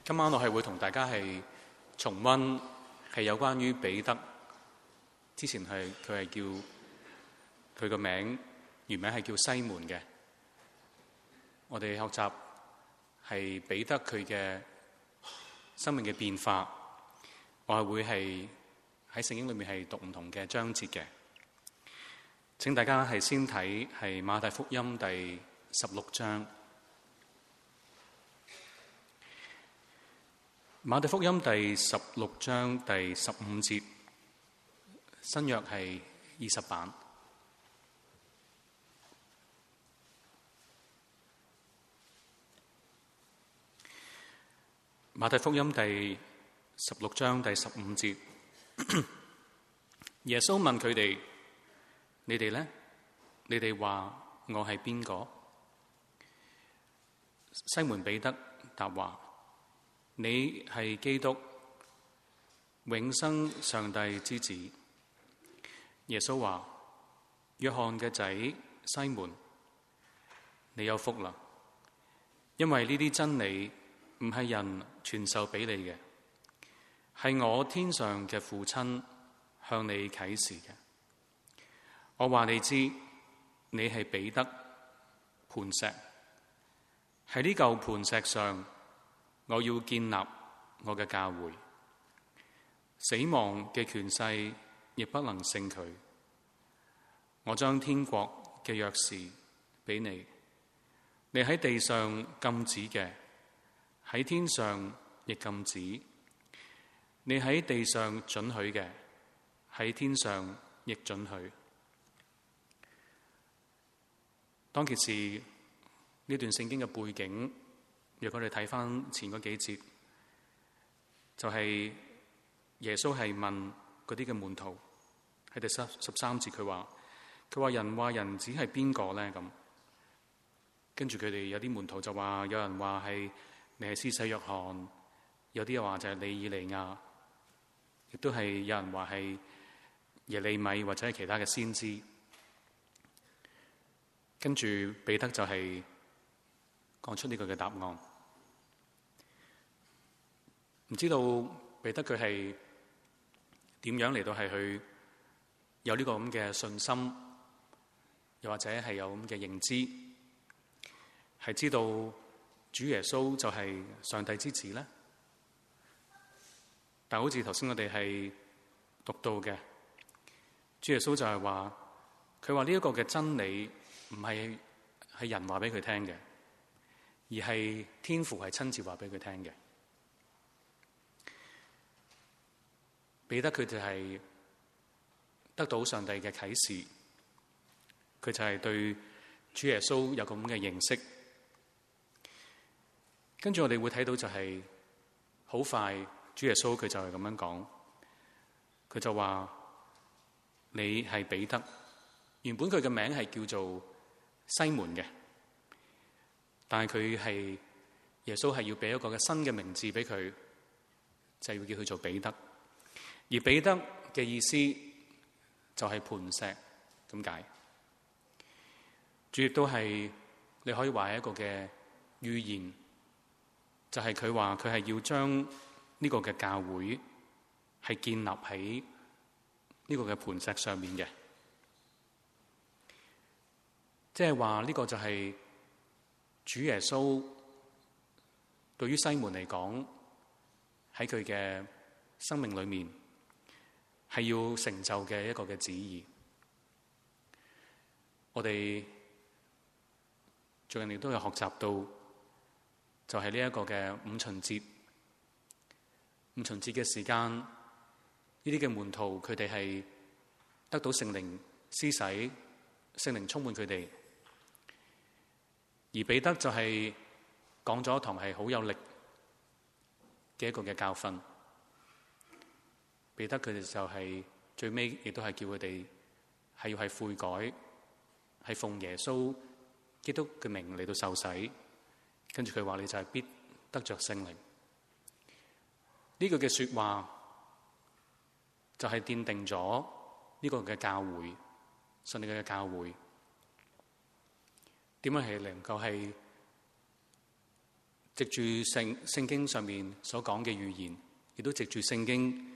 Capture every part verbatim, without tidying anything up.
今晚我係會同大家係重溫係有關於彼得。之前係佢係叫佢個名原名係叫西門嘅。我哋學習係彼得佢嘅生命嘅變化。我係會係喺聖經裏面係讀唔同嘅章節嘅。請大家係先睇係馬太福音第十六章。馬太福音第十六章第十五節，新約係二十版。馬太福音第十六章第十五節，耶穌問佢哋：你哋呢？你哋話我係邊個？西門彼得答話：你係基督，永生上帝之子。耶穌話：約翰嘅仔西門，你有福啦，因為呢啲真理唔係人傳授俾你嘅，係我天上嘅父親向你啟示嘅。我話你知，你係彼得，磐石，喺呢嚿磐石上，我要建立我嘅教會，死亡嘅權勢亦不能勝佢。我將天國嘅鑰匙俾你，你喺地上禁止嘅，喺天上亦禁止；你喺地上准許嘅，喺天上亦准許。當其時呢段聖經嘅背景，若果你睇翻前嗰幾節，就係、是、耶穌係問嗰啲嘅門徒，喺第十十三節佢話：佢話人話人子係邊個咧？咁跟住佢哋有啲門徒就話，有人話係你係施洗約翰，有啲又話就係你以利亞，亦都係有人話係耶利米或者係其他嘅先知。跟住彼得就係講出呢個嘅答案。唔知道彼得佢係點樣嚟到係去有呢個咁嘅信心，又或者係有咁嘅認知，係知道主耶穌就係上帝之子咧。但好似頭先我哋係讀到嘅，主耶穌就係話，佢話呢一個嘅真理唔係係人話俾佢聽嘅，而係天父係親自話俾佢聽嘅。彼得佢就係得到上帝嘅啟示，佢就係對主耶穌有咁嘅認識。跟住我哋會睇到就係好快，主耶穌佢就係咁樣講，佢就話你係彼得。原本佢嘅名係叫做西門嘅，但係佢係耶穌係要俾一個嘅新嘅名字俾佢，就係要叫佢做彼得。而彼得嘅意思就係磐石咁解。主亦都係你可以話係一個嘅預言，就係佢話佢係要將呢個嘅教會係建立喺呢個嘅磐石上面嘅。即係話呢個就係主耶穌對於西門嚟講，喺佢嘅生命裏面係要成就嘅一個嘅旨意。我哋最近亦都有學習到，就係呢一個嘅五旬節。五旬節嘅時間，呢啲嘅門徒佢哋係得到聖靈施洗，聖靈充滿佢哋。而彼得就係講咗一堂係好有力嘅一個嘅教訓。彼得佢哋就係最尾亦都係叫佢哋係要係悔改，係奉耶穌基督嘅名嚟到受洗。跟住佢話你就係必得着聖靈。呢個嘅說話就係奠定咗呢個嘅教會，信你嘅教會點樣係能夠係藉住聖聖經上面所講嘅預言，亦都藉住聖經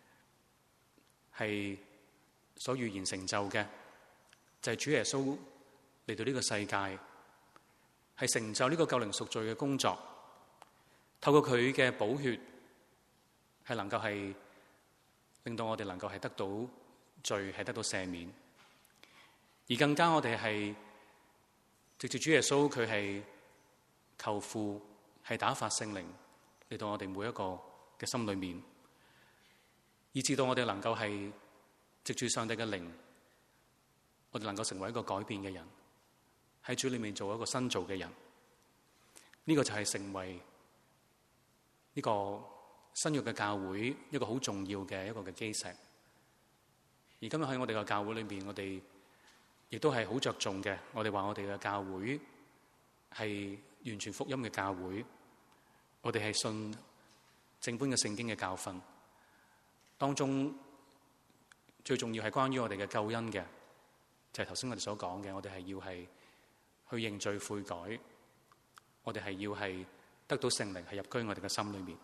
係所預言成就嘅，就係主耶穌嚟到呢個世界，係成就呢個救靈贖罪嘅工作。透過佢嘅寶血，係能夠係令到我哋能夠係得到罪，係得到赦免。而更加我哋係藉住主耶穌，佢係求父係打發聖靈嚟到我哋每一個嘅心裏面，以至到我哋能夠係藉住上帝嘅靈，我哋能夠成為一個改變嘅人，喺主裏面做一個新造嘅人。呢個就係成為呢個新約嘅教會一個好重要嘅一個嘅基石。而今日喺我哋嘅教會裏面，我哋亦都係好着重嘅。我哋話我哋嘅教會係完全福音嘅教會，我哋係信正本嘅聖經嘅教訓，當中最重要係關於我哋嘅救恩嘅，就係頭先我哋所講嘅，我哋係要係去認罪悔改，我哋係要係得到聖靈係入居我哋嘅心裏面。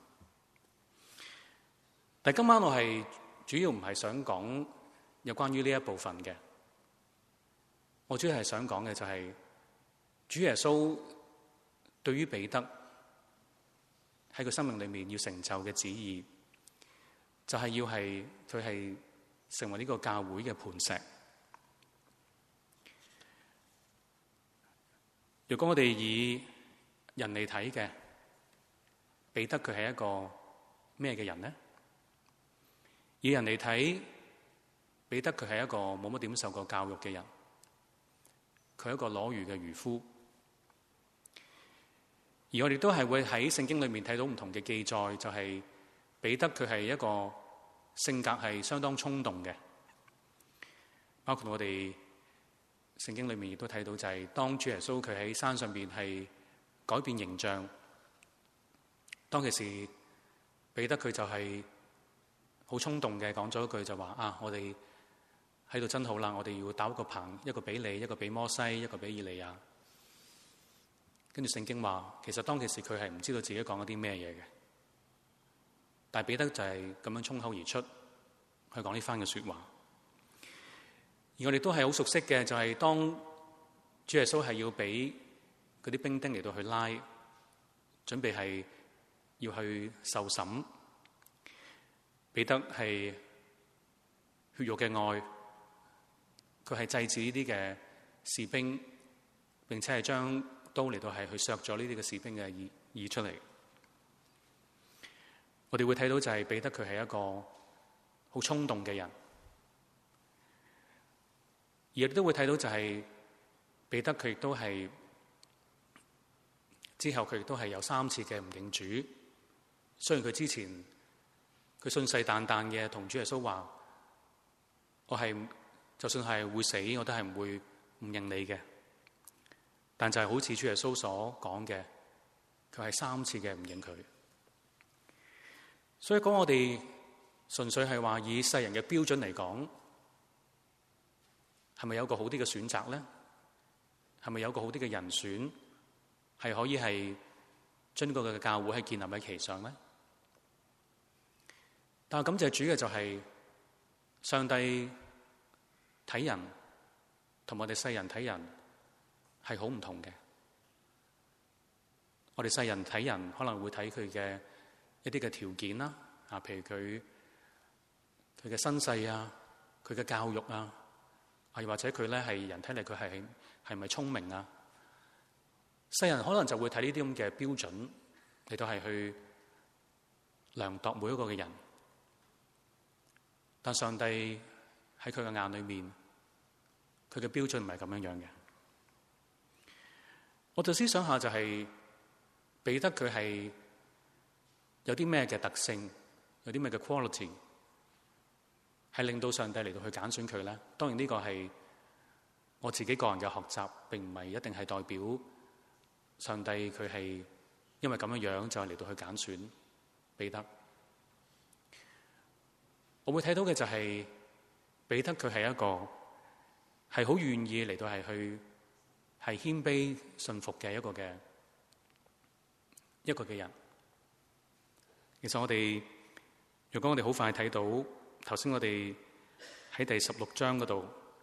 但今晚我係主要唔係想講有關於呢一部分嘅，我主要係想講嘅就係主耶穌對於彼得喺佢生命裏面要成就嘅旨意，就係要係佢係成為呢個教會嘅磐石。如果我哋以人嚟睇嘅，彼得佢係一個咩嘅人呢？以人嚟睇，彼得佢係一個冇乜點受過教育嘅人，佢係一個攞魚嘅漁夫。而我哋都係會喺聖經裏面睇到唔同嘅記載，就係彼得佢係一個性格係相當衝動嘅，包括我哋聖經裏面亦都睇到，就係當主耶穌佢喺山上邊係改變形象，當其時彼得佢就係好衝動嘅講咗一句就話啊，我哋喺度真好啦，我哋要打一個棚，一個俾你，一個俾摩西，一個俾以利亞。跟住聖經話，其實當其時佢係唔知道自己講咗啲咩嘢嘅，但係彼得就係咁樣衝口而出去講呢番嘅說話。而我哋都係好熟悉嘅，就係當主耶穌係要俾嗰啲兵丁嚟到去拉，準備係要去受審，彼得係血肉嘅愛，佢係制止呢啲嘅士兵，並且係將刀嚟到係去削咗呢啲嘅士兵嘅耳耳出嚟。我哋會睇到就係彼得佢係一個好衝動嘅人，而亦都會睇到就係彼得佢亦都係之後佢亦都係有三次嘅唔認主。雖然佢之前佢信誓旦旦嘅同主耶穌話，我係就算係會死，我都係唔會唔認你嘅。但就係好似主耶穌所講嘅，佢係三次嘅唔認佢。所以講我哋純粹係話以世人嘅標準嚟講，係咪有個好啲嘅選擇咧？係咪有個好啲嘅人選，係可以係將個嘅教會係建立喺其上咧？但係感謝主嘅就係上帝睇人同我哋世人睇人係好唔同嘅。我哋世人睇人可能會睇佢嘅一啲嘅條件啦，啊，譬如佢佢嘅身世啊，佢嘅教育啊，啊，又或者佢咧係人睇嚟佢係係咪聰明啊？世人可能就會睇呢啲咁嘅標準嚟到係去量度每一個嘅人。但上帝喺佢嘅眼裏面，佢嘅標準唔係咁樣樣嘅。我就思想下就係彼得佢係有啲咩嘅特性，有啲咩嘅 quality， 係令到上帝嚟到去揀選佢咧。當然呢個係我自己個人嘅學習，並唔係一定係代表上帝佢係因為咁樣樣就嚟到去揀選彼得。我會睇到嘅就係彼得佢係一個係好願意嚟到係去係謙卑信服嘅一個嘅一個嘅人。其實我哋如果我哋好快睇到頭先我哋喺第十六章嗰度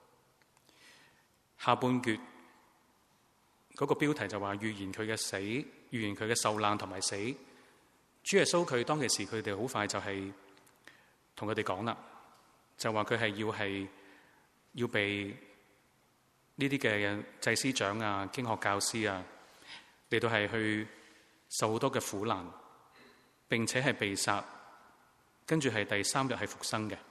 下半段嗰個標題就話預言佢嘅死，預言佢嘅受難同埋死。主耶穌佢當其時佢哋好快就係同佢哋講啦，就話佢係要係要被呢啲嘅祭司長啊、經學教師啊嚟到係去受好多嘅苦難，並且係被殺，跟住係第三日係復生嘅。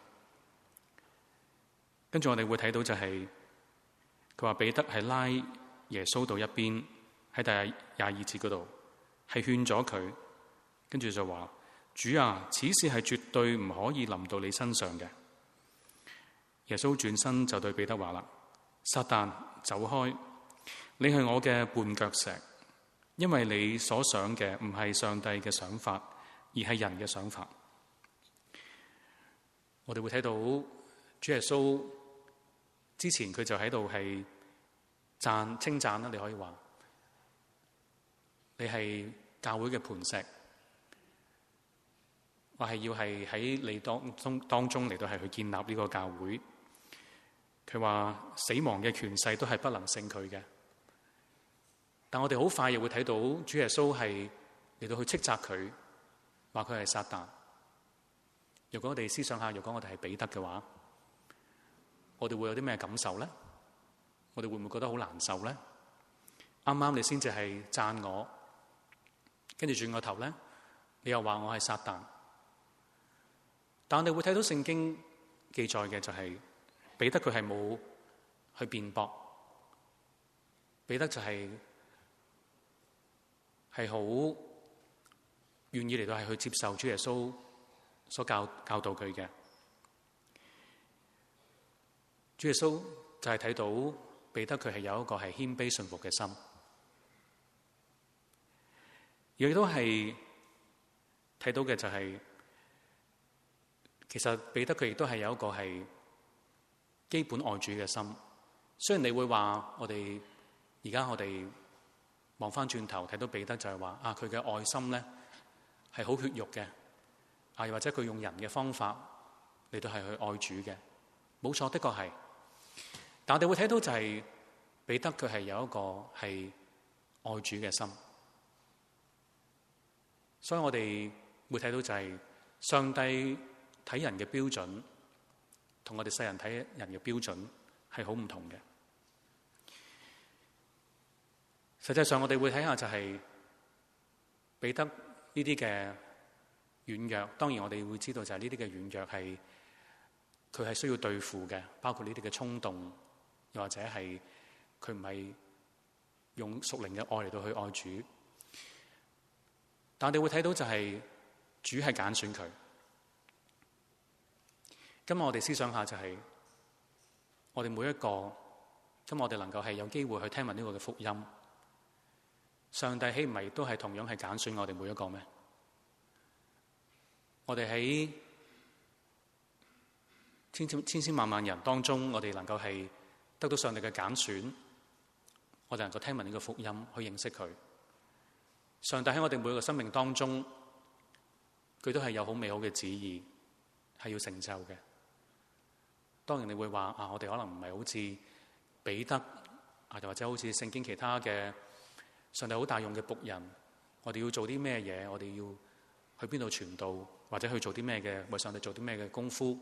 跟住我哋會睇到就係佢話彼得係拉耶穌到一邊，喺第廿二節嗰度係勸咗佢，跟住就話：主啊，此事係絕對唔可以臨到你身上嘅。耶穌轉身就對彼得話啦：撒旦，走開！你係我嘅絆腳石，因為你所想嘅唔係上帝嘅想法，而係人嘅想法。我哋會睇到主耶穌之前佢就喺度係讚稱讚啦，你可以話你係教會嘅磐石，我係要係喺你當中當中嚟到係去建立呢個教會。佢話死亡嘅權勢都係不能勝佢嘅。但我哋好快又會睇到主耶穌係嚟到去斥責佢，話佢係撒旦。如果我哋思想下，如果我哋係彼得嘅話，我哋會有啲咩感受咧？我哋會唔會覺得好難受咧？啱啱你先至係讚我，跟住轉個頭咧，你又話我係撒旦。但我哋會睇到聖經記載嘅就係彼得佢係冇去辯駁，彼得就係係好願意嚟到係去接受主耶穌所教教導佢嘅。主耶穌就係睇到彼得佢係有一個係謙卑順服嘅心，亦都係睇到嘅就係、是、其實彼得佢亦都係有一個係基本愛主嘅心。雖然你會話我哋而家我哋望翻轉頭睇到彼得就係話啊，佢嘅愛心咧係好血肉嘅，啊又或者佢用人嘅方法嚟到係去愛主嘅，冇錯，的確係。但我哋會睇到就係彼得佢係有一個係愛主嘅心，所以我哋會睇到就係上帝睇人嘅標準同我哋世人睇人嘅標準係好唔同嘅。實際上我哋會睇下就係彼得呢啲嘅軟弱，當然我哋會知道就係呢啲嘅軟弱係佢係需要對付嘅，包括呢啲嘅衝動，又或者係佢唔係用屬靈嘅愛嚟到去愛主。但我哋會睇到就係主係揀選佢。今日我哋思想下就係我哋每一個，今日我哋能夠係有機會去聽聞呢個嘅福音，上帝豈唔係都係同樣係揀選我哋每一個咩？我哋喺千千千千萬萬人當中，我哋能夠係得到上帝嘅揀選，我哋能夠聽聞呢個福音，去認識佢。上帝喺我哋每一個生命當中，佢都係有好美好嘅旨意，係要成就嘅。當然你會話啊，我哋可能唔係好似彼得啊，又或者好似聖經其他嘅上帝好大用嘅僕人，我哋要做啲咩嘢？我哋要去邊度傳道，或者去做啲咩嘅為上帝做啲咩嘅功夫？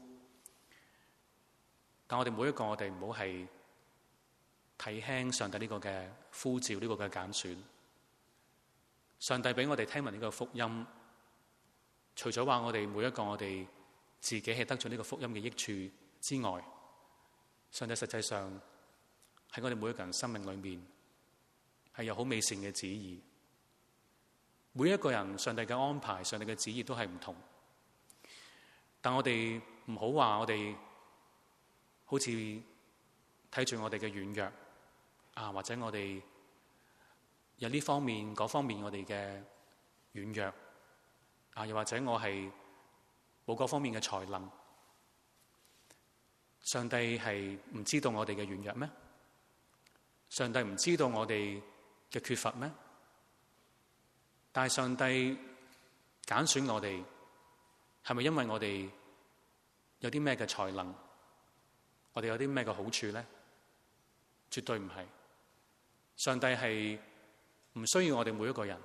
但我哋每一個我哋唔好係睇輕上帝呢個嘅呼召，呢個嘅揀選。上帝俾我哋聽聞呢個福音，除咗話我哋每一個我哋自己係得咗呢個福音嘅益處之外，上帝實際上喺我哋每一個人生命裏面係有好美善嘅旨意。每一個人上帝嘅安排，上帝嘅旨意都係唔同。但我哋唔好話我哋好似睇住我哋嘅軟弱啊，或者我哋有呢方面嗰方面我哋嘅軟弱啊，又或者我係冇嗰方面嘅才能。上帝係唔知道我哋嘅軟弱咩？上帝唔知道我哋嘅缺乏咩？ 但係上帝揀選我哋，係咪因為我哋有啲咩嘅才能，我哋有啲咩嘅好處咧？絕對唔係。上帝係唔需要我哋每一個人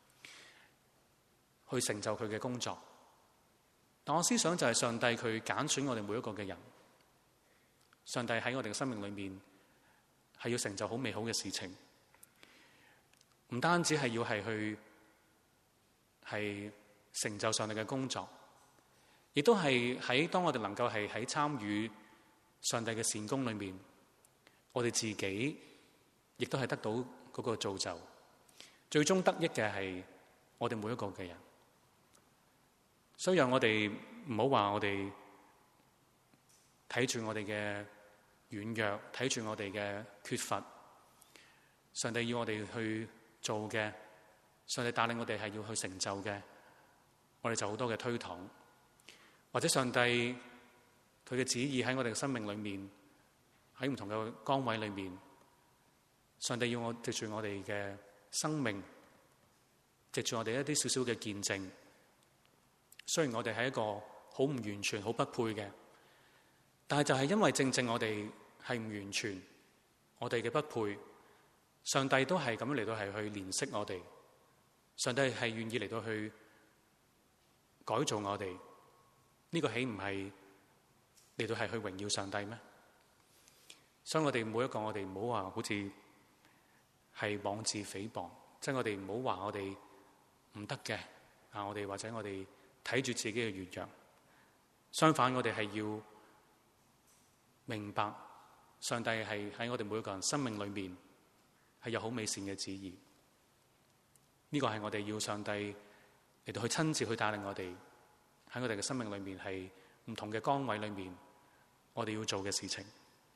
去成就佢嘅工作，但我思想就係上帝佢揀選我哋每一個嘅人，上帝喺我哋嘅生命裏面係要成就好美好嘅事情，唔單止係要係去係成就上帝嘅工作，亦都係喺當我哋能夠係喺參與上帝嘅善工裏面，我哋自己亦都係得到嗰個造就，最終得益嘅係我哋每一個嘅人。所以讓我哋唔好話我哋睇住我哋嘅軟弱，睇住我哋嘅缺乏，上帝要我哋去做嘅，上帝帶領我哋係要去成就嘅，我哋就好多嘅推搪，或者上帝佢嘅旨意喺我哋嘅生命裏面，喺唔同嘅崗位裏面，上帝要我藉住我哋嘅生命，藉住我哋一啲少少嘅見證。雖然我哋係一個好唔完全、好不配嘅，但係就係因為正正我哋係唔完全，我哋嘅不配，上帝都係咁樣嚟到係去憐惜我哋，上帝係願意嚟到去改造我哋，呢個豈唔係嚟到係去榮耀上帝咩？所以我哋每一個我哋唔好話好似係妄自菲薄，即係我哋唔好話我哋唔得嘅啊！我哋或者我哋睇住自己嘅軟弱，相反我哋係要明白上帝係喺我哋每一個人生命裏面係有好美善嘅旨意。呢個係我哋要上帝嚟到去親自去帶領我哋喺我哋嘅生命裏面係唔同嘅崗位裏面，我哋要做嘅事情。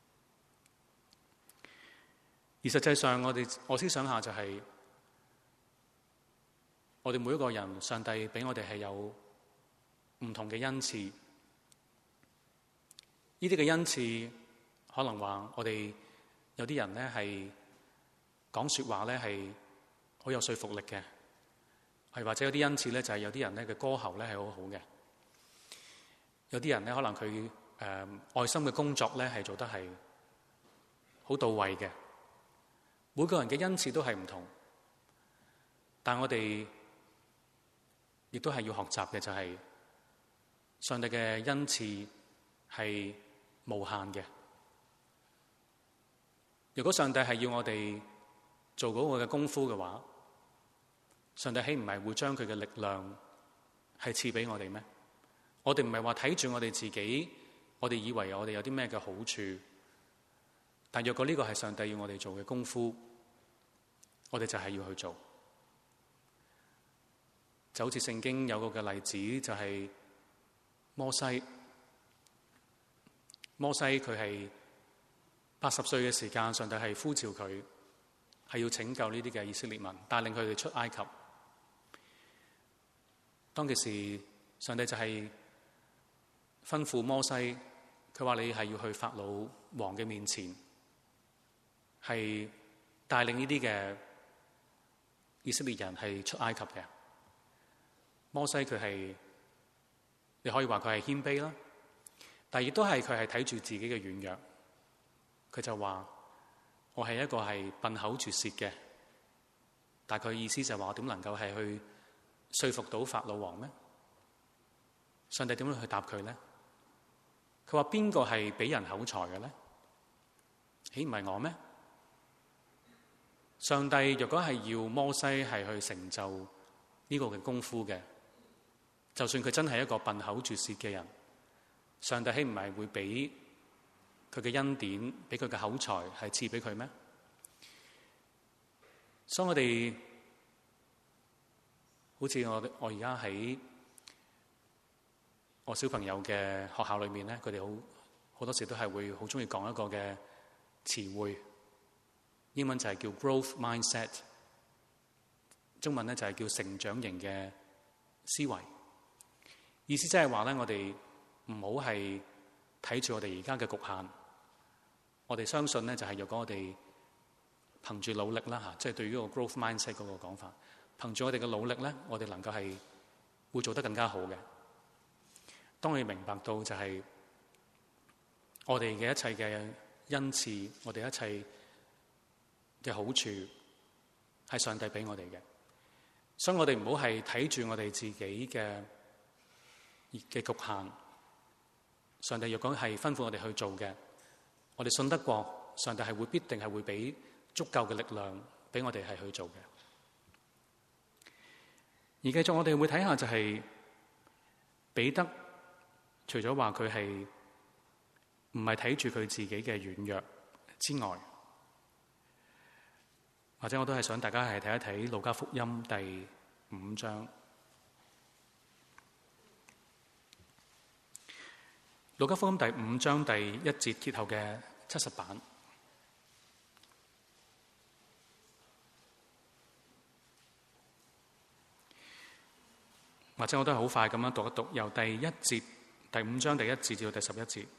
而實際上我哋我思想下就係、是、我哋每一個人，上帝俾我哋係有唔同嘅恩賜，呢啲嘅恩賜可能話我哋有啲人咧係講說話咧係好有說服力嘅，係或者有啲恩賜咧就係有啲人咧嘅歌喉咧係好好嘅，有啲人咧可能佢誒、呃、愛心嘅工作咧係做得係好到位嘅。每個人嘅恩賜都係唔同，但我哋亦都係要學習嘅就係、是。上帝嘅恩賜係無限嘅。如果上帝係要我哋做嗰個嘅功夫嘅話，上帝豈唔係會將佢嘅力量係賜俾我哋咩？我哋唔係話睇住我哋自己，我哋以為我哋有啲咩嘅好處，但若果呢個係上帝要我哋做嘅功夫，我哋就係要去做。就好似聖經有個嘅例子，就係、是摩西，摩西佢係八十歲嘅時間，上帝係呼召佢，係要拯救呢啲嘅以色列民，帶領佢哋出埃及。當其時，上帝就係吩咐摩西，佢話你係要去法老王嘅面前，係帶領呢啲嘅以色列人係出埃及嘅。摩西佢係。你可以話佢係謙卑啦，但亦都係佢係睇住自己嘅軟弱，佢就話我係一個係笨口拙舌嘅，大概意思就係話我點能夠係去說服到法老王咩？上帝點樣去答佢咧？佢話邊個係俾人口才嘅咧？豈唔係我咩？上帝若果係要摩西係去成就呢個嘅功夫嘅，就算佢真係一個笨口拙舌嘅人，上帝豈唔係會俾佢嘅恩典，俾佢嘅口才係賜俾佢咩？所以我哋好似我我而家喺我小朋友嘅學校裏面咧，佢哋好好多時都係會好中意講一個嘅詞彙，英文就係叫 growth mindset， 中文咧就係叫成長型嘅思維。意思即係話咧，我哋唔好係睇住我哋而家嘅局限，我哋相信咧就係若果我哋憑住努力啦嚇，即係對於個 growth mindset 嗰個講法， 憑住我哋嘅努力咧，我哋能夠係會做得更加好嘅。當你明白到就係我哋嘅一切嘅恩賜，我哋一切嘅好處係上帝俾我哋嘅，所以我哋唔好係睇住我哋自己嘅嘅局限。上帝若果係吩咐我哋去做嘅，我哋信得過，上帝係會必定係會俾足夠嘅力量俾我哋係去做嘅。而繼續我哋會睇下就係彼得，除咗話佢係唔係睇住佢自己嘅軟弱之外，或者我都係想大家係睇一睇路加福音第五章。路加福音第五章第一節結後嘅七十版，或者我都係好快咁樣讀一讀，由第一節第五章第一節至到第十一節。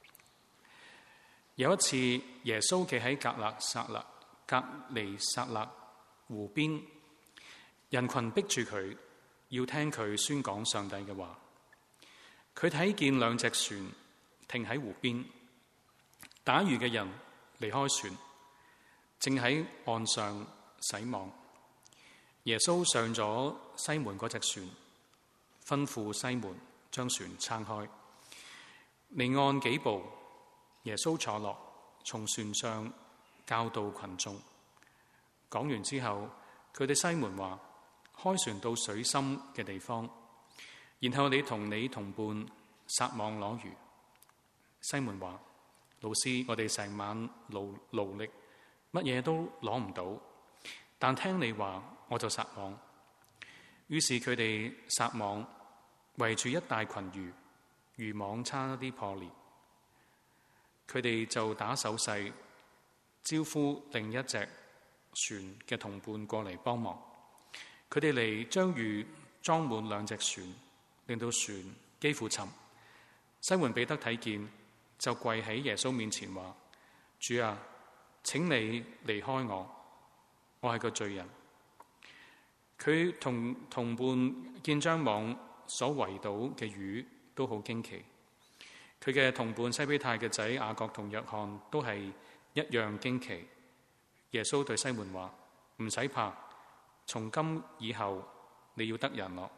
有一次，耶穌企喺格勒撒勒格尼撒勒湖邊，人群逼住佢，要聽佢宣講上帝嘅話。佢睇見兩隻船停喺湖邊，打魚嘅人離開船，正喺岸上洗網。耶穌上咗西門嗰隻船，吩咐西門將船撐開。離岸幾步，耶穌坐落，從船上教導群眾。講完之後，佢對西門話：開船到水深嘅地方，然後你同你同伴撒網攞魚。西門話：老師，我哋成晚勞勞力，乜嘢都攞唔到，但聽你話，我就撒網。於是佢哋撒網，圍住一大群魚，漁網差啲破裂。佢哋就打手勢，招呼另一隻船嘅同伴過嚟幫忙。佢哋嚟將魚裝滿兩隻船，令到船幾乎沉。西門彼得睇見，就跪喺耶穌面前話：主啊，請你離開我，我係個罪人。佢同同伴見將網所圍到嘅魚都好驚奇。佢嘅同伴西庇太嘅仔雅各同約翰都係一樣驚奇。耶穌對西門話：唔使怕，從今以後你要得人咯。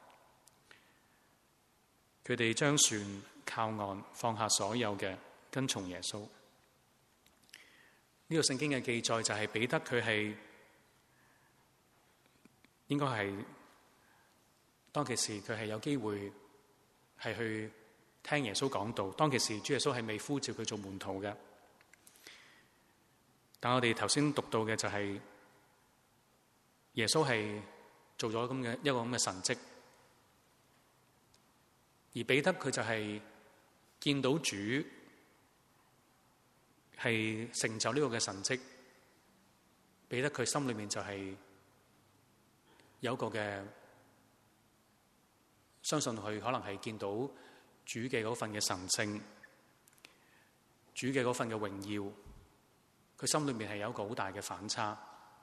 佢哋將船靠岸，放下所有嘅，跟從耶穌。呢個聖經嘅記載就係彼得佢係應該係當其時佢係有機會係去聽耶穌講道。當其時主耶穌係未呼召佢做門徒嘅。但我哋頭先讀到嘅就係耶穌係做咗咁嘅一個咁嘅神蹟，而彼得佢就係見到主係成就呢個嘅神蹟，彼得佢心裏面就係有一個嘅相信佢可能係見到主嘅嗰份嘅神聖，主嘅嗰份嘅榮耀，佢心裏面係有一個好大嘅反差。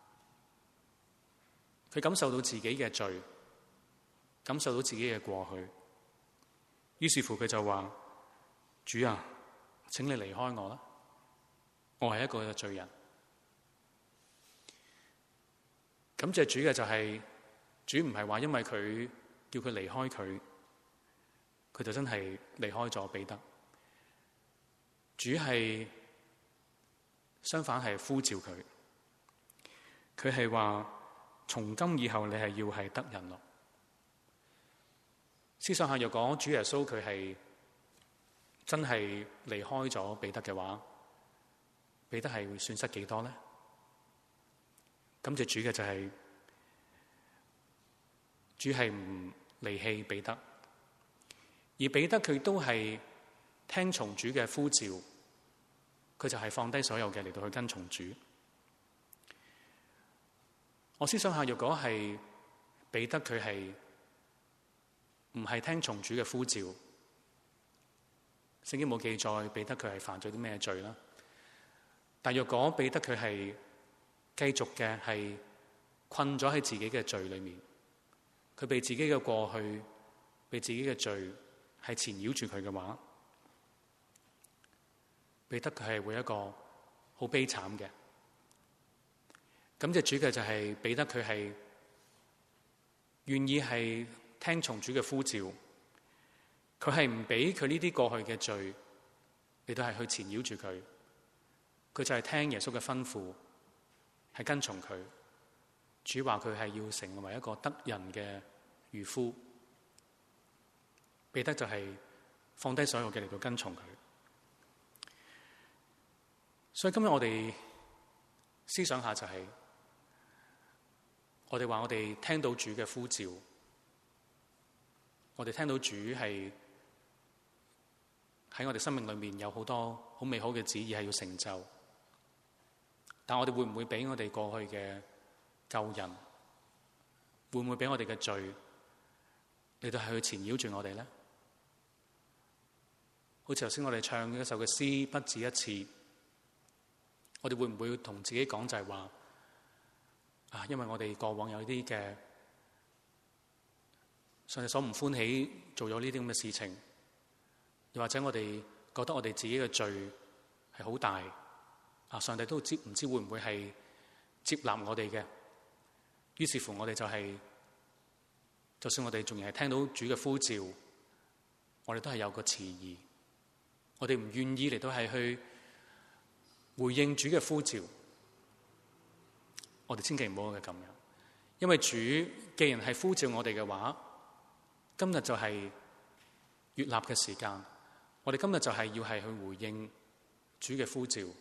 佢感受到自己嘅罪，感受到自己嘅過去，於是乎佢就話：主啊，請你離開我啦，我係一個罪人。感謝主嘅就係，主唔係話因為佢叫佢離開佢，佢就真係離開咗彼得。主係相反係呼召佢，佢係話從今以後你係要係得人咯。思想下，若果主耶穌佢係真係離開咗彼得嘅話，彼得係會損失幾多呢？感謝主嘅就係，主係唔離棄彼得，而彼得佢都係聽從主嘅呼召，佢就係放低所有嘅嚟到去跟從主。我思想下，若果係彼得佢係唔係聽從主嘅呼召，聖經冇記載彼得佢係犯咗啲咩罪啦。但若果彼得佢係繼續嘅係困咗喺自己嘅罪裏面， 佢被自己嘅過去、被自己嘅罪係纏繞住佢嘅話，彼得佢係會一個好悲慘嘅。感謝主嘅就係彼得佢係願意係聽從主嘅呼召，佢係唔俾佢呢啲過去嘅罪嚟到係去纏繞住佢，佢就係聽耶穌嘅吩咐，係跟從佢。主話佢係要成為一個得人嘅漁夫，彼得就係放低所有嘅嚟到跟從佢。所以今日我哋思想下就係、是，我哋話我哋聽到主嘅呼召，我哋聽到主係喺我哋生命裏面有好多好美好嘅旨意係要成就，但我哋會唔會俾我哋過去嘅舊人，會唔會俾我哋嘅罪嚟到係去纏繞住我哋咧？好似頭先我哋唱一首嘅詩不止一次，我哋會唔會同自己講就係話啊，因為我哋過往有啲嘅上帝所唔歡喜做咗呢啲咁嘅事情，又或者我哋覺得我哋自己嘅罪係好大啊，上帝都知唔知會唔會係接納我哋嘅？於是乎我哋就係、是，就算我哋仲係聽到主嘅呼召，我哋都係有個遲疑，我哋唔願意嚟到係去回應主嘅呼召。我哋千祈唔好嘅咁樣，因為主既然係呼召我哋嘅話，今日就係悅納嘅時間。我哋今日就係要係去回應主嘅呼召。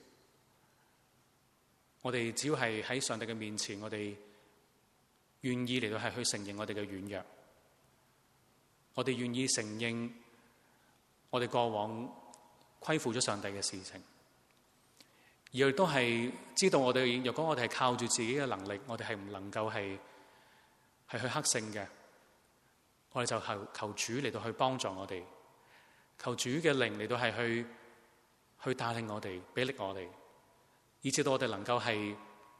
我哋只要係喺上帝嘅面前，我哋願意嚟到係去承認我哋嘅軟弱，我哋願意承認我哋過往虧負咗上帝嘅事情。而亦都係知道我哋，若果我哋係靠住自己嘅能力，我哋係唔能夠係係去克勝嘅。我哋就求求主嚟到去幫助我哋，求主嘅靈嚟到係去去帶領我哋，俾力我哋，以至到我哋能夠係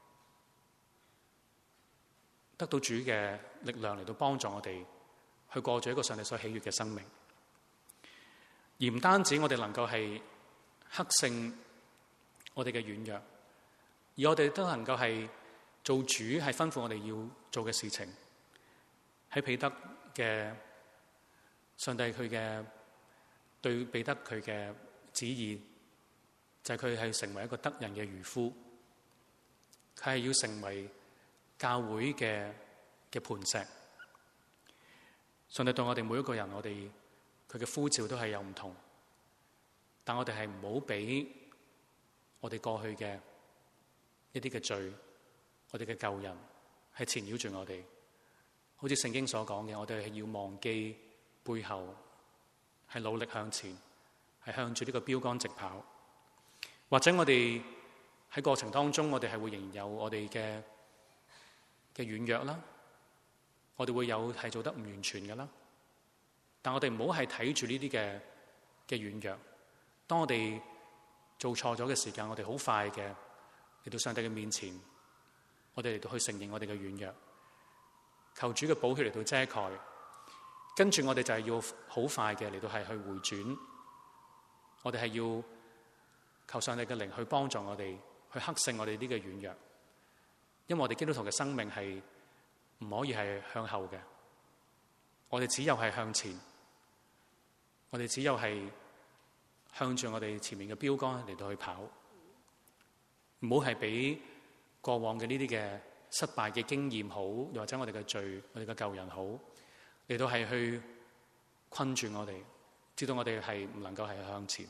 得到主嘅力量嚟到幫助我哋，去過住一個上帝所喜悅嘅生命。而唔單止我哋能夠係克勝我哋嘅軟弱，而我哋都能夠係做主係吩咐我哋要做嘅事情。喺彼得嘅上帝佢嘅對彼得佢嘅旨意，就係佢係成為一個得人嘅漁夫，佢係要成為教會嘅嘅磐石。上帝對我哋每一個人，我哋佢嘅呼召都係有唔同，但我哋係唔好俾我哋過去嘅一啲嘅罪，我哋嘅舊人係纏繞住我哋。好似聖經所講嘅，我哋係要忘記背後，係努力向前，係向住呢個標杆直跑。或者我哋喺過程當中，我哋係會仍然有我哋嘅嘅軟弱啦，我哋會有係做得唔完全嘅啦。但我哋唔好係睇住呢啲嘅嘅軟弱。當我哋做錯咗嘅時間，我哋好快嘅嚟到上帝嘅面前，我哋嚟到去承認我哋嘅軟弱，求主嘅寶血嚟到遮蓋。跟住我哋就係要好快嘅嚟到係去回轉，我哋係要求上帝嘅靈去幫助我哋去克勝我哋呢個軟弱。因為我哋基督徒嘅生命係唔可以係向後嘅，我哋只有係向前，我哋只有係向住我哋前面嘅標杆嚟到去跑，唔好係俾過往嘅呢啲嘅失敗嘅經驗好，又或者我哋嘅罪、我哋嘅舊人好，嚟到係去困住我哋，直到我哋係唔能夠係向前。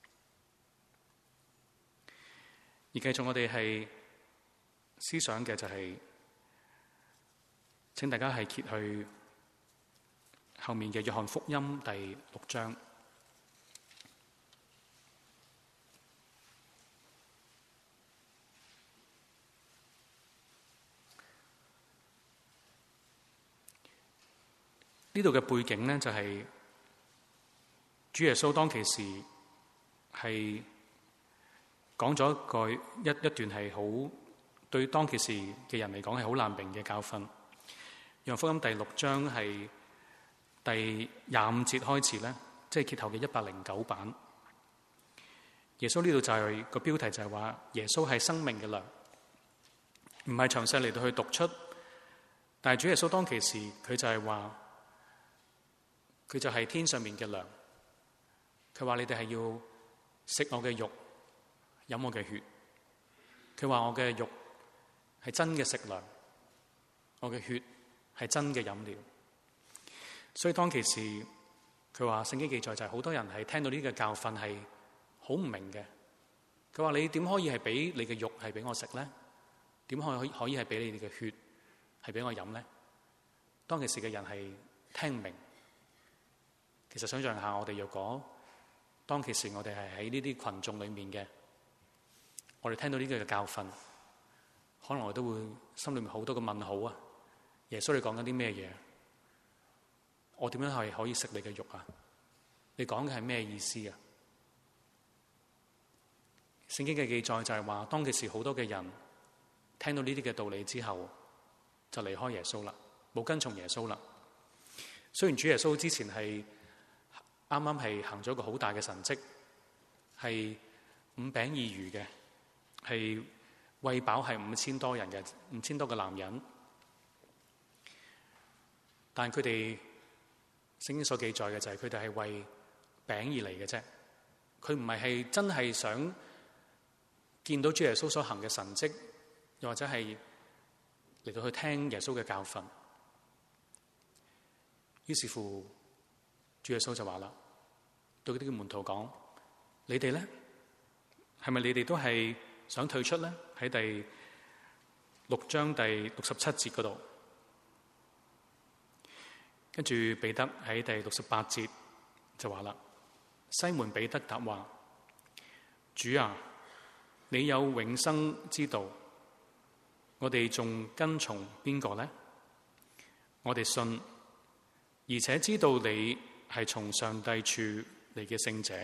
而繼續我哋係思想嘅就係、是，請大家係揭去後面嘅約翰福音第六章。呢度嘅背景呢，就係主耶穌當其時係講咗一個一一段係好對當其時嘅人嚟講係好難明嘅教訓。 約翰福音第六章係第廿五節開始咧，即係揭頭嘅一百零九版。耶穌呢度就係、是、個標題就係話耶穌係生命嘅糧，唔係詳細嚟到去讀出，但係主耶穌當其時佢就係話佢就係天上面嘅糧。佢話你哋係要食我嘅肉，飲我嘅血。佢話我嘅肉係真嘅食糧，我嘅血係真嘅飲料。所以當其時佢話聖經記載就係好多人係聽到呢個教訓係好唔明嘅。佢話你點可以係俾你嘅肉係俾我食咧？點可以可以係俾你哋嘅血係俾我飲咧？當其時嘅人係聽唔明。其實想象下，我哋若果當其時我哋係喺呢啲群眾裏面嘅，我哋聽到呢個嘅教訓，可能我都會心裏面好多嘅問號啊！耶穌你講緊啲咩嘢？我點樣係可以食你嘅肉啊？你講嘅係咩意思啊？聖經嘅記載就係話，當其時好多嘅人聽到呢啲嘅道理之後，就離開耶穌啦，冇跟從耶穌啦。雖然主耶穌之前係啱啱係行咗一個好大嘅神蹟，係五餅二魚嘅，係餵飽係五千多人嘅，五千多個男人，但佢哋聖經所記載嘅就係佢哋係為餅而嚟嘅啫，佢唔係係真係想見到主耶穌所行嘅神蹟，又或者係嚟到去聽耶穌嘅教訓。於是乎，主耶穌就話啦，對嗰啲嘅門徒講：你哋咧，係咪你哋都係想退出咧？喺第六章第六十七節嗰度，跟住彼得喺第六十八節就話啦：西門彼得答話，主啊，你有永生之道，我哋仲跟從邊個呢？我哋信，而且知道你係從上帝處嚟嘅聖者。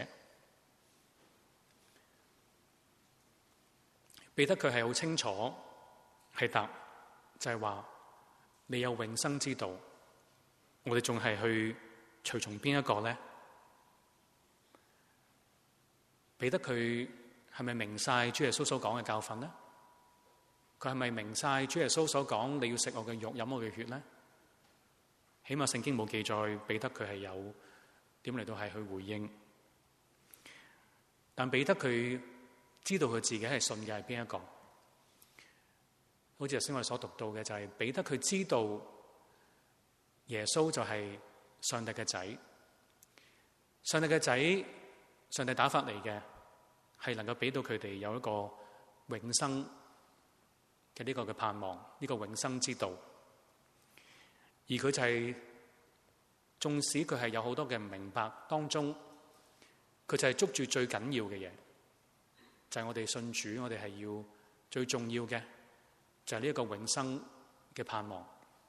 彼得佢係好清楚係答，就係話你有永生之道，我哋仲係去隨從邊一個呢？彼得佢係咪明晒主耶穌所講嘅教訓呢？佢係咪明晒主耶穌所講你要食我嘅肉飲我嘅血呢？起碼聖經冇記載彼得佢係有點嚟到係去回應，但彼得佢知道佢自己係信嘅係邊一個。好似頭先我哋所讀到嘅就係彼得佢知道耶穌就係上帝嘅仔，上帝嘅仔，上帝打發嚟嘅係能夠俾到佢哋有一個永生嘅呢個嘅盼望，呢個永生之道。而佢就係縱使佢係有好多嘅唔明白當中，佢就係捉住最緊要嘅嘢，就係我哋信主，我哋係要最重要嘅就係呢一個永生嘅盼望。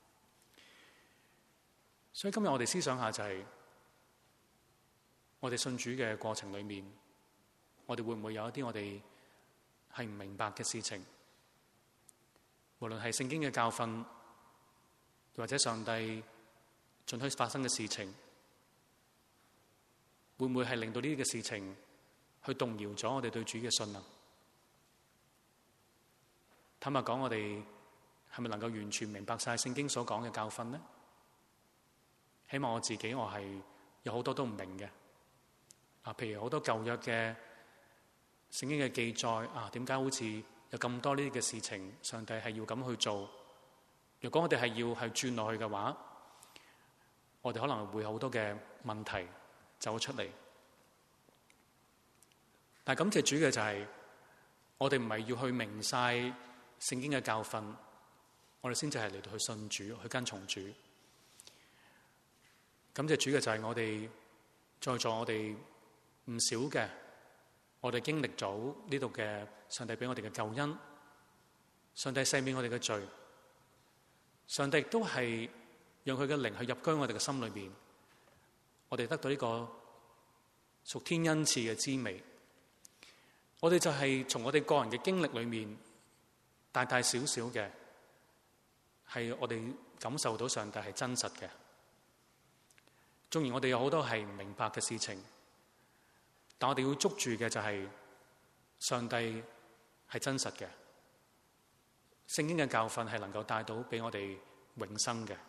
所以今日我哋思想下，就係我哋信主嘅過程裏面，我哋會唔會有一啲我哋係唔明白嘅事情？無論係聖經嘅教訓，或者上帝准許發生嘅事情，會唔會係令到呢啲嘅事情去動搖咗我哋對主嘅信啊？坦白講，我哋係咪能夠完全明白晒聖經所講嘅教訓呢？起碼我自己我係有好多都唔明嘅啊，譬如好多舊約嘅聖經嘅記載啊，點解好似有咁多呢啲嘅事情，上帝係要咁去做？如果我哋係要係轉落去嘅話，我哋可能會有好多嘅問題走出嚟。但係感謝主嘅就係，我哋唔係要去明晒聖經嘅教訓，我哋先至係嚟到去信主，去跟從主。感謝主嘅就係我哋在座我哋唔少嘅，我哋經歷咗呢度嘅上帝俾我哋嘅救恩，上帝赦免我哋嘅罪。上帝亦都係讓佢嘅靈去入居我哋嘅心裏邊，我哋得到呢個屬天恩賜嘅滋味。我哋就係從我哋個人嘅經歷裏面，大大小小嘅，係我哋感受到上帝係真實嘅。縱然我哋有好多係唔明白嘅事情，但我哋要捉住嘅就係上帝係真實嘅。聖經嘅教訓係能夠帶到俾我哋永生嘅。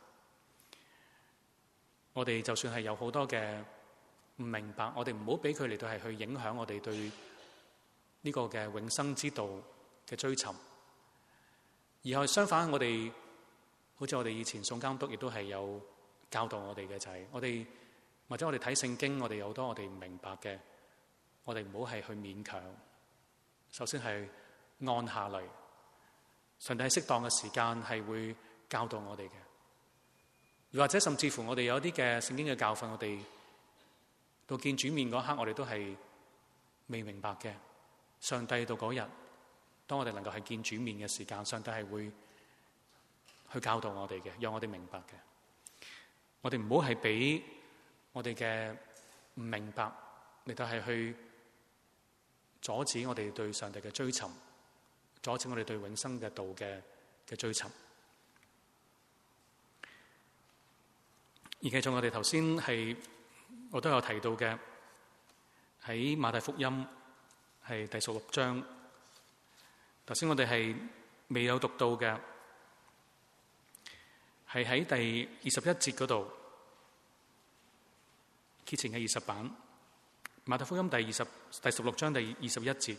我哋就算係有好多嘅唔明白，我哋唔好俾佢嚟到係去影響我哋對呢個嘅永生之道嘅追尋。而係相反，我哋好似我哋以前宋監督亦都係有教導我哋嘅，就係我哋或者我哋睇聖經，我哋有好多我哋唔明白嘅，我哋唔好係去勉強。首先係按下嚟，上帝喺適當嘅時間係會教導我哋嘅。又或者甚至乎我哋有啲嘅聖經嘅教訓，我哋到見主面嗰刻，我哋都係未明白嘅。上帝到嗰日，當我哋能夠係見主面嘅時間，上帝係會去教導我哋嘅，讓我哋明白嘅。我哋唔好係俾我哋嘅唔明白嚟到係去阻止我哋對上帝嘅追尋，阻止我哋對永生嘅道嘅嘅追尋。而繼續我哋頭先係我都有提到嘅，喺馬太福音係第十六章，頭先我哋係未有讀到嘅，係喺第二十一節嗰度，揭前嘅二十版，馬太福音第二十第十六章第二十一節，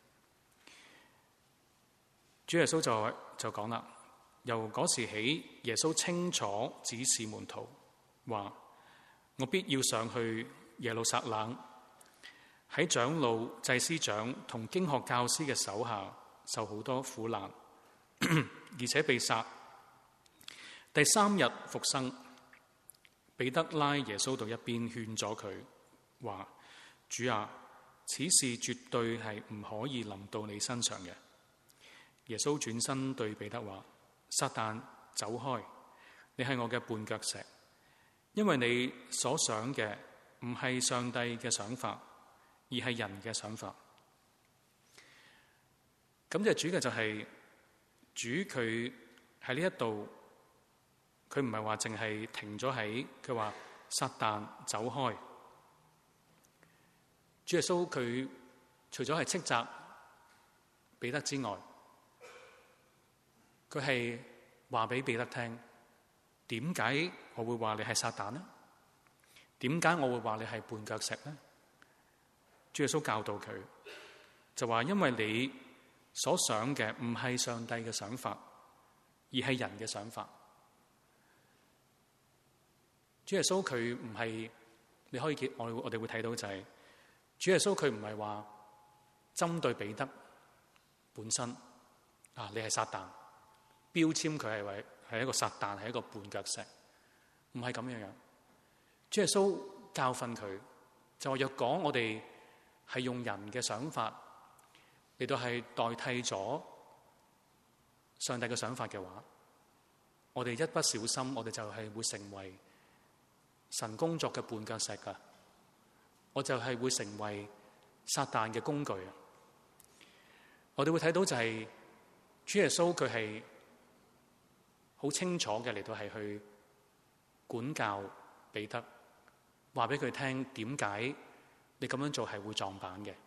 主耶穌就就講啦，由嗰時起，耶穌清楚指示門徒話：我必要上去耶路撒冷，喺長老、祭司長同經學教師嘅手下受好多苦難，而且被殺。第三日復生。彼得拉耶穌到一邊勸咗佢，話：主啊，此事絕對係唔可以臨到你身上嘅。耶穌轉身對彼得話：撒旦，走開，你係我嘅絆腳石，因為你所想嘅唔係上帝嘅想法，而係人嘅想法。咁就主嘅就係主，佢喺呢一度，佢唔係話淨係停咗喺佢話撒旦走開。主耶穌佢除咗係斥責彼得之外，佢係話俾彼得聽，點解我會話你係撒旦呢？點解我會話你係絆腳石呢？主耶穌教導佢，就話因為你所想嘅唔係上帝嘅想法，而係人嘅想法。主耶穌佢唔係，你可以見我我哋會睇到就係、是、主耶穌佢唔係話針對彼得本身啊，你係撒旦，標籤佢係為係一個撒旦，係一個絆腳石，唔係咁樣樣。主耶穌教訓佢就話：若果我哋係用人嘅想法嚟到係代替咗上帝嘅想法嘅話，我哋一不小心，我哋就係會成為神工作嘅絆腳石噶，我就係會成為撒旦嘅工具。我哋會睇到就係主耶穌佢係好清楚嘅嚟到係去管教彼得，話俾佢聽點解你咁樣做係會撞板嘅。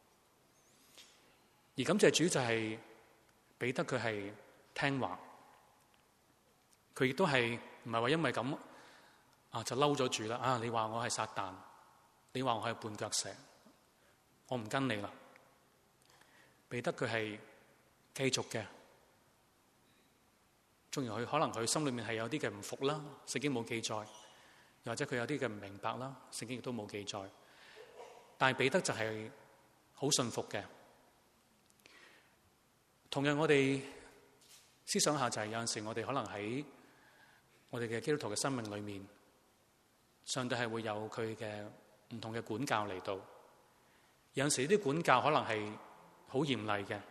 而感謝主就係彼得佢係聽話，佢亦都係唔係話因為咁啊就嬲咗主啦啊！你話我係撒旦，你話我係絆腳石，我唔跟你啦。彼得佢係繼續嘅，縱然佢可能佢心裏面係有啲嘅唔服啦，聖經冇記載，又或者佢有啲嘅唔明白啦，聖經亦都冇記載。但係彼得就係好信服嘅。同樣我哋思想下就係有陣時我哋可能喺我哋嘅基督徒嘅生命裏面，上帝係會有佢嘅唔同嘅管教嚟到。有陣時啲管教可能係好嚴厲嘅，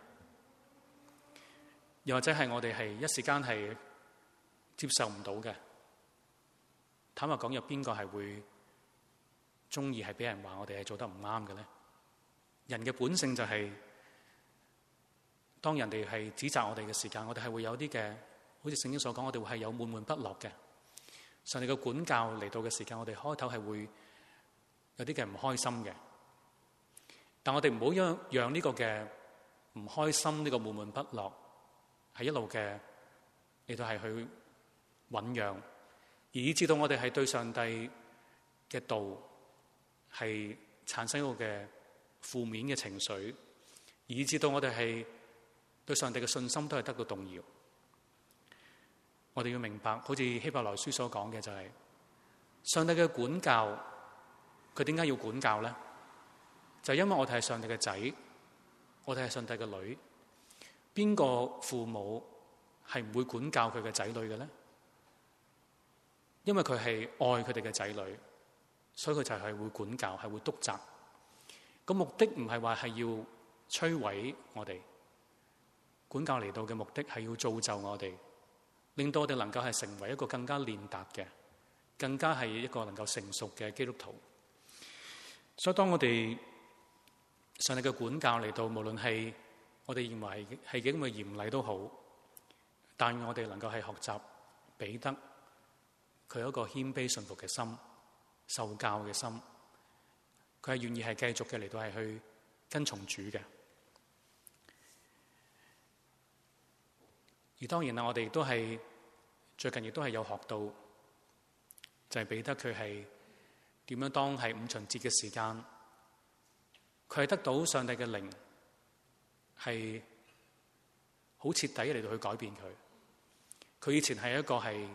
又或者係我哋係一時間係接受唔到嘅。坦白講，有邊個係會中意係俾人話我哋係做得唔啱嘅咧？人嘅本性就係、是、當人哋係指責我哋嘅時間，我哋係會有啲嘅好似聖經所講，我哋會係有悶悶不樂嘅。上帝嘅管教嚟到嘅時間，我哋開頭係會有啲嘅唔開心嘅。但我哋唔好讓讓呢個嘅唔開心，呢個悶悶不樂係一路嘅嚟到係去醞釀，而以至到我哋係對上帝嘅道係產生一個嘅負面嘅情緒，以至到我哋係對上帝嘅信心都係得到動搖。我哋要明白，好似希伯來書所講嘅就係、是、上帝嘅管教，佢點解要管教咧？就係、是、因為我哋係上帝嘅仔，我哋係上帝嘅女。邊個父母係唔會管教佢嘅仔女嘅咧？因為佢係愛佢哋嘅仔女，所以佢就係會管教，係會督責。個目的唔係話係要摧毀我哋，管教嚟到嘅目的係要造就我哋，令到我哋能夠係成為一個更加練達嘅，更加係一個能夠成熟嘅基督徒。所以當我哋上帝嘅管教嚟到，無論係我哋認為係幾咁嘅嚴厲都好，但我哋能夠係學習彼得佢有一個謙卑順服嘅心，受教嘅心，佢係願意係繼續嘅嚟到係去跟從主嘅。而當然啦，我哋亦都係最近亦都係有學到，就係彼得佢係點樣當係五旬節嘅時間，佢係得到上帝嘅靈，係好徹底嚟到去改變佢。佢以前係一個係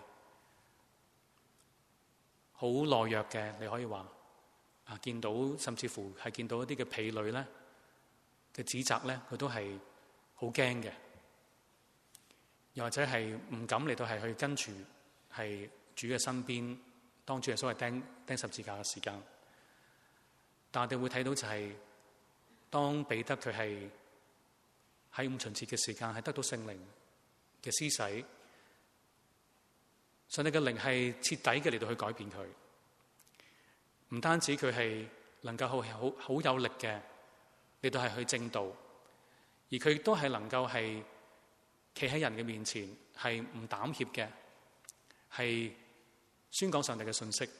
好懦弱嘅，你可以話啊，見到甚至乎係見到一啲嘅婢女咧嘅指責咧，佢都係好驚嘅。又或者係唔敢嚟到係去跟住係主嘅身邊，當主耶穌係釘釘十字架嘅時間。但我哋會睇到就係、是、當彼得佢係喺五旬節嘅時間係得到聖靈嘅施洗，上帝嘅靈係徹底嘅嚟到去改變佢。唔單止佢係能夠好好好有力嘅嚟到係去正道，而佢亦都係能夠係企喺人嘅面前，係唔膽怯嘅，係宣講上帝嘅信息。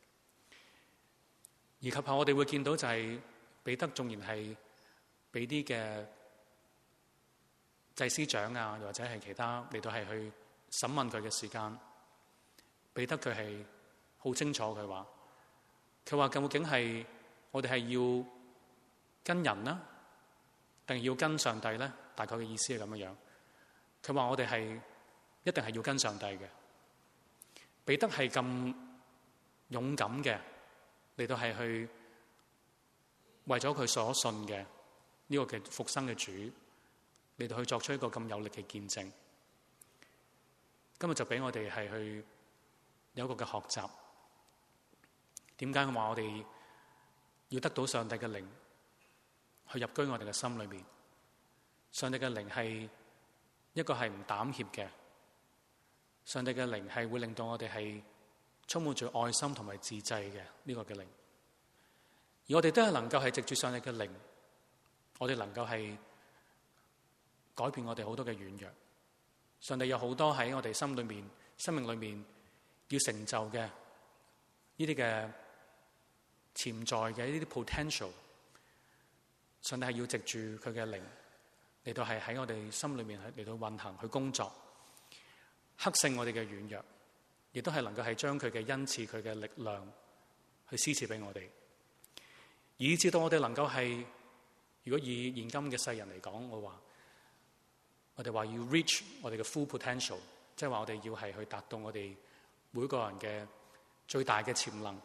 而及後我哋會見到就係彼得縱然係俾啲嘅祭司長啊，或者係其他嚟到係去審問佢嘅時間，彼得佢係好清楚佢話，佢話究竟係我哋係要跟人啦，定要跟上帝咧？大概嘅意思係咁樣樣。佢話我哋係一定係要跟上帝嘅。彼得係咁勇敢嘅嚟到係去為咗佢所信嘅呢個嘅復生嘅主嚟到去作出一個咁有力嘅見證。今日就俾我哋係去有一個嘅學習。點解佢話我哋要得到上帝嘅靈去入居我哋嘅心裏面？上帝嘅靈係一個係唔膽怯嘅，上帝嘅靈係會令到我哋係充滿住愛心同埋自制嘅呢個嘅靈，而我哋都係能夠係藉住上帝嘅靈，我哋能夠係改變我哋好多嘅軟弱。上帝有好多喺我哋心裏面、生命裏面要成就嘅呢啲嘅潛在嘅呢啲 potential， 上帝係要藉住佢嘅靈嚟到係喺我哋心裏面嚟到運行去工作，克勝我哋嘅軟弱，亦都係能夠係將佢嘅恩賜、佢嘅力量去施賜俾我哋，以至到我哋能夠係，如果以現今嘅世人嚟講，我話我哋話要 reach 我哋嘅 full potential， 即係話我哋要係去達到我哋每個人嘅最大嘅潛能，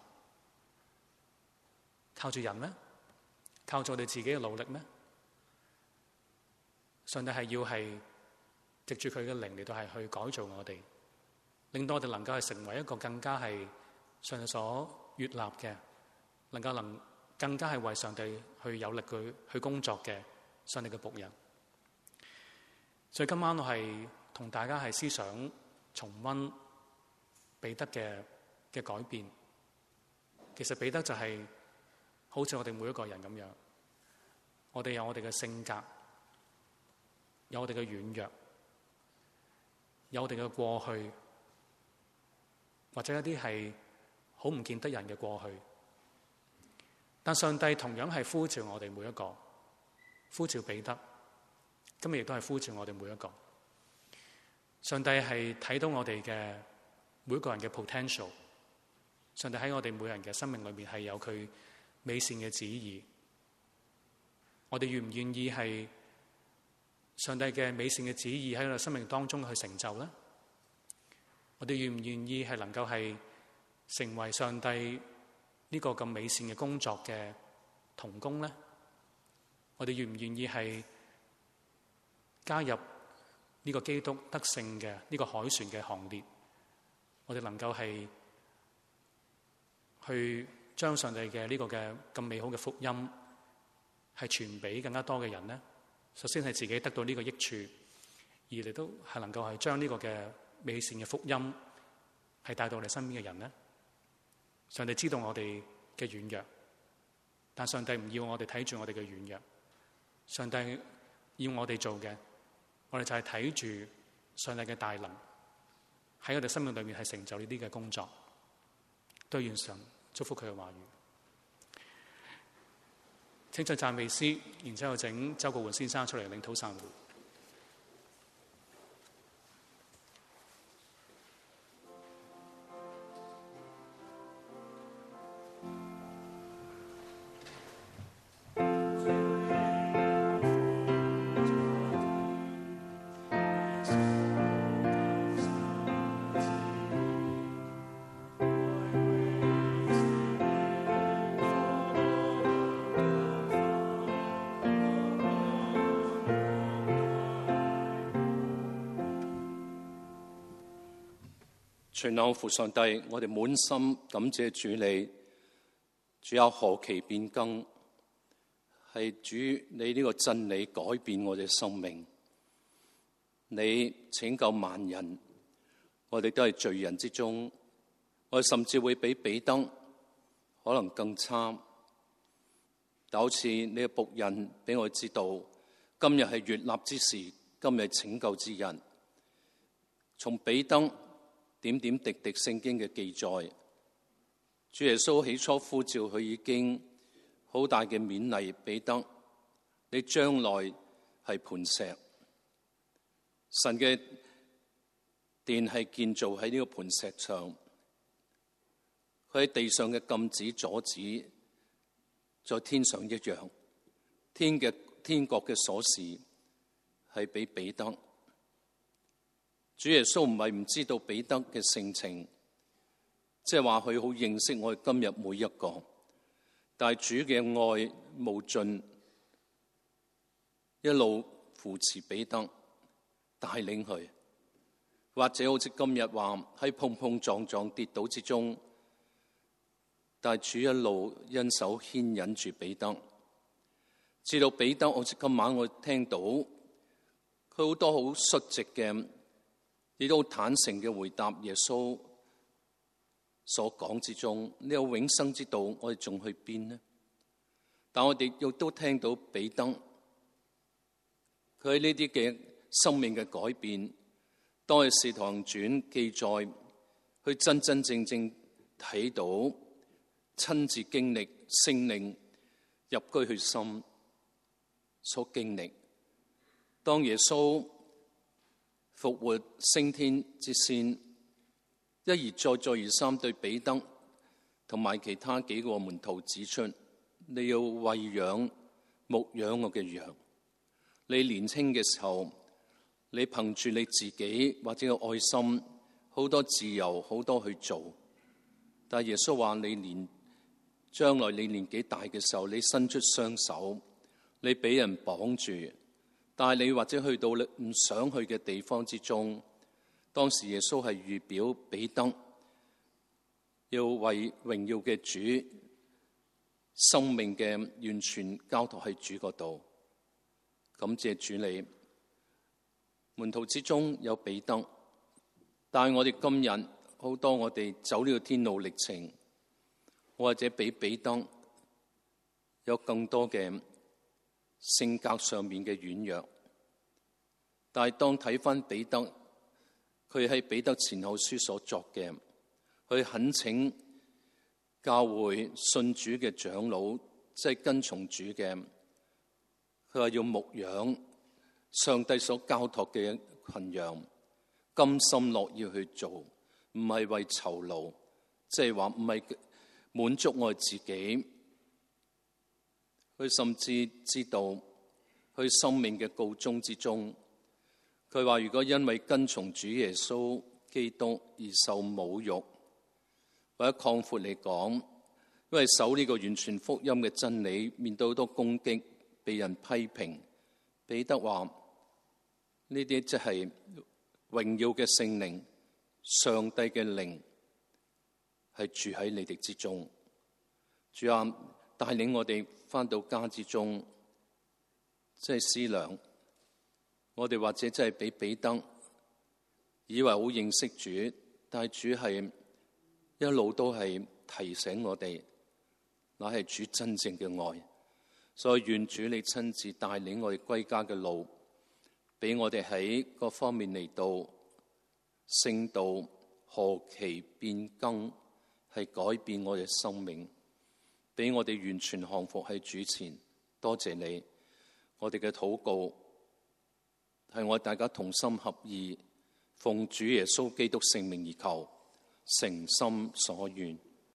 靠住人咩？靠住我哋自己嘅努力咩？上帝係要係藉住佢嘅靈嚟到係去改造我哋，令到我哋能夠係成為一個更加係上帝所悅納嘅，能夠能更加係為上帝去有力去去工作嘅上帝嘅僕人。所以今晚我係同大家係思想重溫彼得嘅嘅改變。其實彼得就係好似我哋每一個人咁樣，我哋有我哋嘅性格，有我哋嘅軟弱， 有我哋嘅過去，或者一啲係好唔見得人嘅過去。但上帝同樣係呼召我哋每一個，呼召彼得，今日亦都係呼召我哋每一個。上帝係睇到我哋嘅每一個人嘅 potential， 上帝喺我哋每人嘅生命裏面係有佢美善嘅旨意。我哋願唔願意係上帝嘅美善嘅旨意喺我哋生命當中去成就呢？我哋願唔願意係能夠係成為上帝呢個咁美善嘅工作嘅同工呢？我哋願唔願意係加入呢個基督得勝嘅呢個凱旋嘅行列？我哋能夠係去將上帝嘅呢個嘅咁美好嘅福音係傳俾更加多嘅人呢？首先係自己得到呢個益處，而你都係能夠係將呢個嘅美善嘅福音係帶到你身邊嘅人呢？上帝知道我哋嘅軟弱，但上帝唔要我哋睇住我哋嘅軟弱，上帝要我哋做嘅，我哋就係睇住上帝嘅大能喺我哋生命裏面係成就呢啲嘅工作。都願神祝福佢嘅話語。請唱讚美詩，然之後請周國桓先生出嚟領禱散會。 全能父上帝，我哋滿心感謝主你，主有何其變更，係主你呢個真理改變我哋生命，你拯救萬人，我哋都係罪人之中，我哋甚至會比彼得可能更差。但好似你嘅僕人俾我知道，今日係悅納之時，今日係拯救之人。從彼得點點滴滴聖經嘅記載，主耶穌起初呼召佢已經好大嘅勉勵彼得，你將來係磐石，神嘅殿係建造喺呢個磐石上，佢喺地上嘅禁止阻止，在天上一樣，天嘅天國嘅鎖匙係俾彼得。主耶穌唔係唔知道彼得嘅性情，即係話佢好認識我哋今日每一個，但係主嘅愛無盡，一路扶持彼得，帶領佢，或者好似今日話喺碰碰撞撞跌倒之中，但係主一路恩手牽引住彼得，直到彼得好似今晚我聽到佢好多好率直嘅，亦都坦誠嘅回答耶穌所講之中，呢個永生之道，我哋仲去邊呢？但我哋亦都聽到彼得，佢喺呢啲嘅生命嘅改變，當係《使徒行傳》記載，佢真真正正睇到、親自經歷聖靈入居佢心所經歷。當耶穌復活升天之先，一而再再而三對彼得同埋其他幾個門徒指出，你要餵養牧養我嘅羊。你年輕嘅時候，你憑住你自己或者有愛心，好多自由，好多去做。但耶穌話你年將來你年紀大嘅時候，你伸出雙手，你俾人綁住。但係你或者去到你唔想去嘅地方之中，當時耶穌係預表彼得要為榮耀嘅主生命嘅完全交託喺主嗰度。感謝主你，門徒之中有彼得，但係我哋今日好多我哋走呢個天路歷程，或者比彼得有更多嘅性格上面嘅軟弱，但係當睇翻彼得佢喺彼得前後書所作嘅，去懇請教會信主嘅長老，即係跟從主嘅，佢話要牧養上帝所交託嘅群羊，甘心樂意去做，唔係為酬勞，即係話唔係滿足我自己。佢甚至知道佢生命嘅告終之中，佢話如果因為跟從主耶穌基督而受侮辱，或者擴闊嚟講，因為守呢個完全福音嘅真理，面對好多攻擊，被人批評，彼得話呢啲即係榮耀嘅聖靈，上帝嘅靈係住喺你哋之中。主啊，帶領我哋返到家之中，即係思量，我哋或者真係比彼得以為好認識主，但係主係一路都係提醒我哋，那係主真正嘅愛。所以願主你親自帶領我哋歸家嘅路，俾我哋喺各方面嚟到聖道何其變更，係改變我哋生命，俾我哋完全降服喺主前。多謝你，我哋嘅禱告係我大家同心合意，奉主耶穌基督聖名而求，誠心所願。